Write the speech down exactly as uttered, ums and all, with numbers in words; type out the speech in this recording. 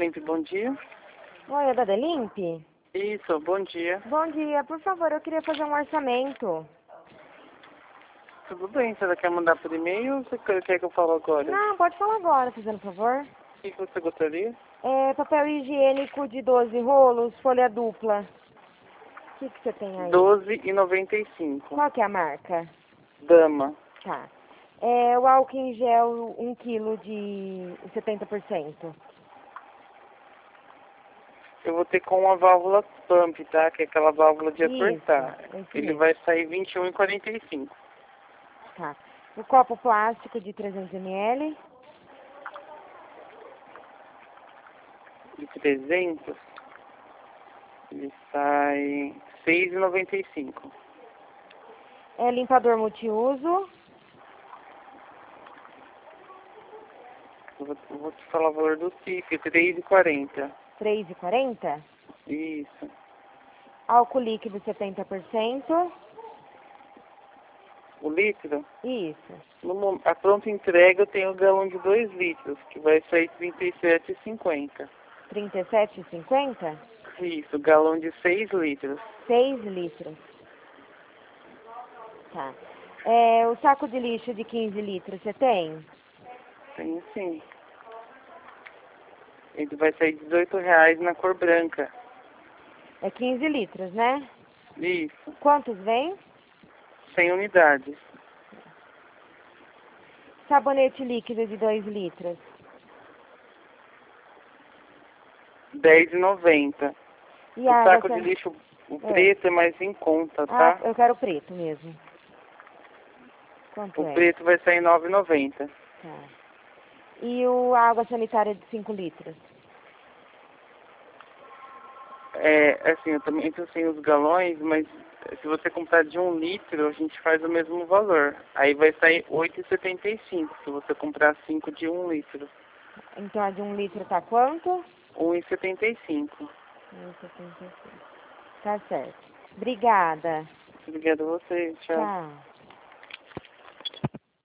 Limp, bom dia. Oi, é da Delimp? Isso, bom dia. Bom dia, por favor, eu queria fazer um orçamento. Tudo bem, você quer mandar por e-mail ou você quer que eu fale agora? Não, pode falar agora, fazendo favor. O que que você gostaria? É papel higiênico de doze rolos, folha dupla. O que, que você tem aí? doze e noventa e cinco. Qual que é a marca? Dama. Tá. É o álcool em gel, um quilo de setenta por cento. Eu vou ter com uma válvula pump, tá? Que é aquela válvula de Isso, apertar. esse Ele mesmo. vai sair vinte e um e quarenta e cinco. Tá. O copo plástico de trezentos mililitros. De trezentos, ele sai seis e noventa e cinco. É limpador multiuso. Eu vou, eu vou te falar o valor do C I F, três e quarenta. três e quarenta. Isso. Álcool líquido setenta por cento. O litro? Isso. No, mom- a pronta entrega eu tenho o galão de dois litros, que vai sair trinta e sete e cinquenta. trinta e sete e cinquenta? Isso, galão de seis litros. seis litros. Tá. É, o saco de lixo de quinze litros, você tem? Tem sim. Ele vai sair dezoito reais na cor branca. É quinze litros, né? Isso, Quantos vem? cem unidades. Sabonete líquido de dois litros. dez e noventa. E O água... saco de san- lixo, o É. preto é mais em conta, Ah, tá? eu quero preto mesmo. Quanto O é? preto vai sair nove e noventa. Tá. E o água sanitária de cinco litros? É, assim, eu também tô sem os galões, mas se você comprar de um litro, a gente faz o mesmo valor. Aí vai sair oito e setenta e cinco se você comprar cinco de um litro. Então a de um litro tá quanto? um e setenta e cinco. um e setenta e cinco. Tá certo. Obrigada. Obrigada a você, tchau. Tchau.